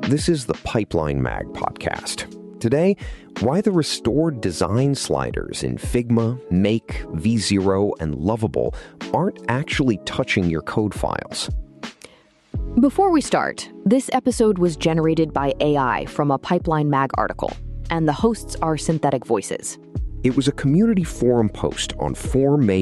This is the Pipeline Mag podcast. Today, why the restored design sliders in Figma, Make, V0, and Lovable aren't actually touching your code files. Before we start, this episode was generated by AI from a Pipeline Mag article, and the hosts are synthetic voices. It was a community forum post on 4 May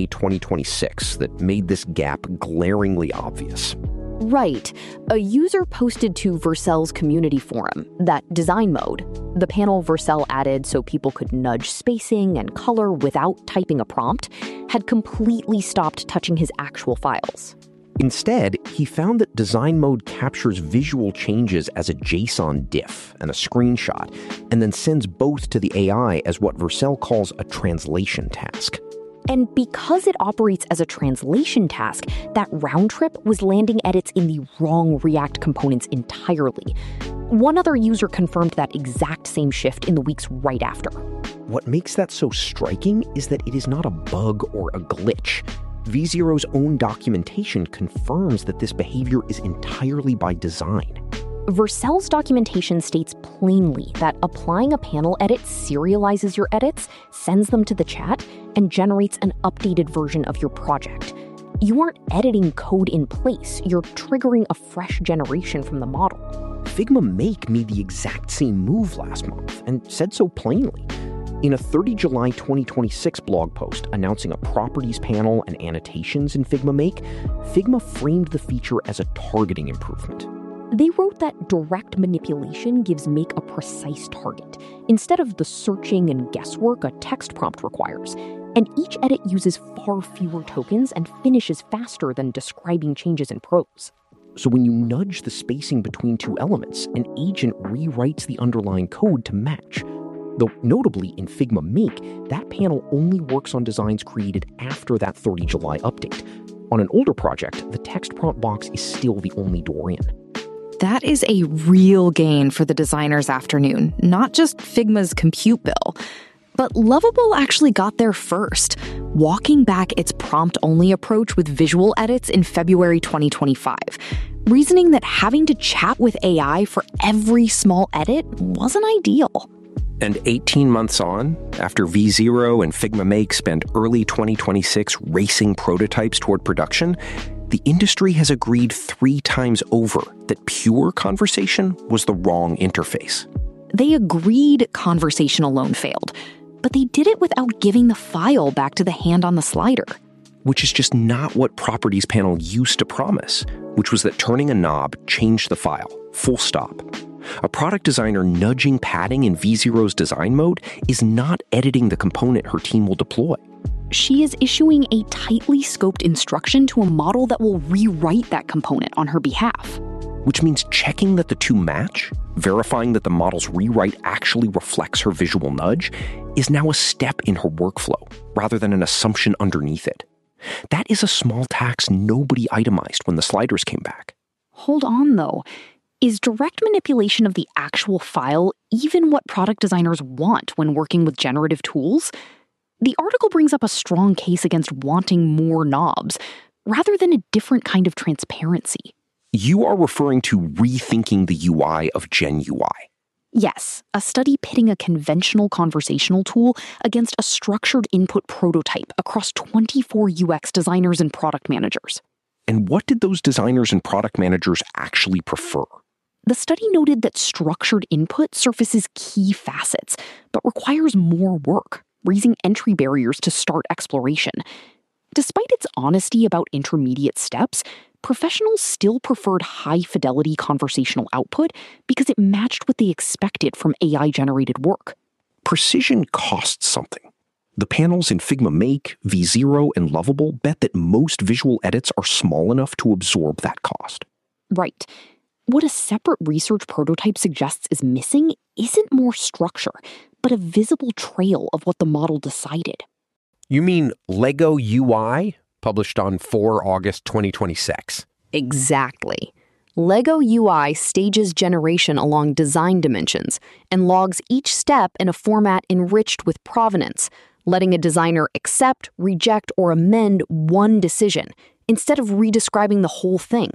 2026 that made this gap glaringly obvious. Right. A user posted to Vercel's community forum that design mode, the panel Vercel added so people could nudge spacing and color without typing a prompt, had completely stopped touching his actual files. Instead, he found that design mode captures visual changes as a JSON diff and a screenshot, and then sends both to the AI as what Vercel calls a translation task. And because it operates as a translation task, that round trip was landing edits in the wrong React components entirely. One other user confirmed that exact same shift in the weeks right after. What makes that so striking is that it is not a bug or a glitch. V0's own documentation confirms that this behavior is entirely by design. Vercel's documentation states plainly that applying a panel edit serializes your edits, sends them to the chat, and generates an updated version of your project. You aren't editing code in place, you're triggering a fresh generation from the model. Figma Make made the exact same move last month and said so plainly. In a 30 July 2026 blog post announcing a properties panel and annotations in Figma Make, Figma framed the feature as a targeting improvement. They wrote that direct manipulation gives Make a precise target, instead of the searching and guesswork a text prompt requires, and each edit uses far fewer tokens and finishes faster than describing changes in prose. So when you nudge the spacing between two elements, an agent rewrites the underlying code to match. Though notably, in Figma Make, that panel only works on designs created after that 30 July update. On an older project, the text prompt box is still the only door in. That is a real gain for the designer's afternoon, not just Figma's compute bill. But Lovable actually got there first, walking back its prompt-only approach with visual edits in February 2025, reasoning that having to chat with AI for every small edit wasn't ideal. And 18 months on, after V0 and Figma Make spent early 2026 racing prototypes toward production, the industry has agreed 3 times over that pure conversation was the wrong interface. They agreed conversation alone failed, but they did it without giving the file back to the hand on the slider. Which is just not what Properties Panel used to promise, which was that turning a knob changed the file, full stop. A product designer nudging padding in V0's design mode is not editing the component her team will deploy. She is issuing a tightly scoped instruction to a model that will rewrite that component on her behalf. Which means checking that the two match, verifying that the model's rewrite actually reflects her visual nudge, is now a step in her workflow, rather than an assumption underneath it. That is a small tax nobody itemized when the sliders came back. Hold on, though. Is direct manipulation of the actual file even what product designers want when working with generative tools? The article brings up a strong case against wanting more knobs, rather than a different kind of transparency. You are referring to rethinking the UI of Gen UI. Yes, a study pitting a conventional conversational tool against a structured input prototype across 24 UX designers and product managers. And what did those designers and product managers actually prefer? The study noted that structured input surfaces key facets, but requires more work, raising entry barriers to start exploration. Despite its honesty about intermediate steps, professionals still preferred high-fidelity conversational output because it matched what they expected from AI-generated work. Precision costs something. The panels in Figma Make, V0, and Lovable bet that most visual edits are small enough to absorb that cost. Right. What a separate research prototype suggests is missing isn't more structure, but a visible trail of what the model decided. You mean Lego UI, published on 4 August 2026? Exactly. Lego UI stages generation along design dimensions and logs each step in a format enriched with provenance, letting a designer accept, reject, or amend one decision instead of redescribing the whole thing.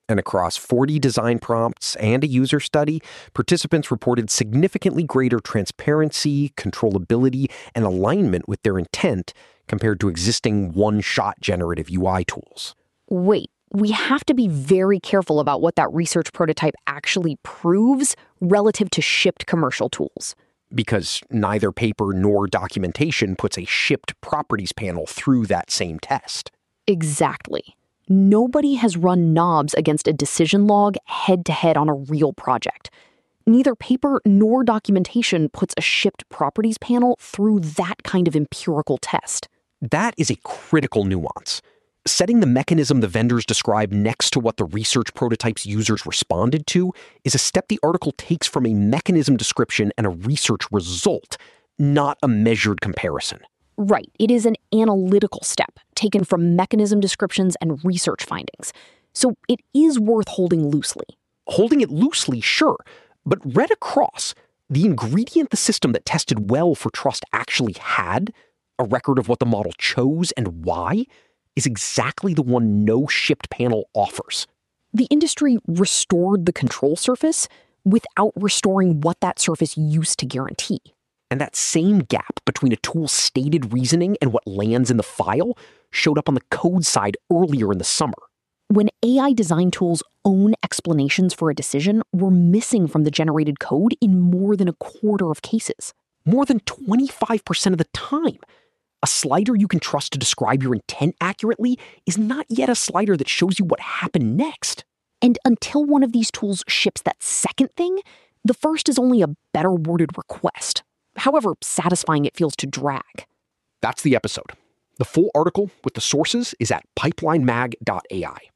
And across 40 design prompts and a user study, participants reported significantly greater transparency, controllability, and alignment with their intent compared to existing one-shot generative UI tools. Wait, we have to be very careful about what that research prototype actually proves relative to shipped commercial tools. Because neither paper nor documentation puts a shipped properties panel through that same test. Exactly. Nobody has run knobs against a decision log head-to-head on a real project. Neither paper nor documentation puts a shipped properties panel through that kind of empirical test. That is a critical nuance. Setting the mechanism the vendors describe next to what the research prototype's users responded to is a step the article takes from a mechanism description and a research result, not a measured comparison. Right, it is an analytical step taken from mechanism descriptions and research findings. So it is worth holding loosely. Holding it loosely, sure, but read across, the ingredient the system that tested well for trust actually had, a record of what the model chose and why, is exactly the one no shipped panel offers. The industry restored the control surface without restoring what that surface used to guarantee. And that same gap between a tool's stated reasoning and what lands in the file showed up on the code side earlier in the summer. When AI design tools' own explanations for a decision were missing from the generated code in more than a quarter of cases. More than 25% of the time. A slider you can trust to describe your intent accurately is not yet a slider that shows you what happened next. And until one of these tools ships that second thing, the first is only a better worded request, however satisfying it feels to drag. That's the episode. The full article with the sources is at pipelinemag.ai.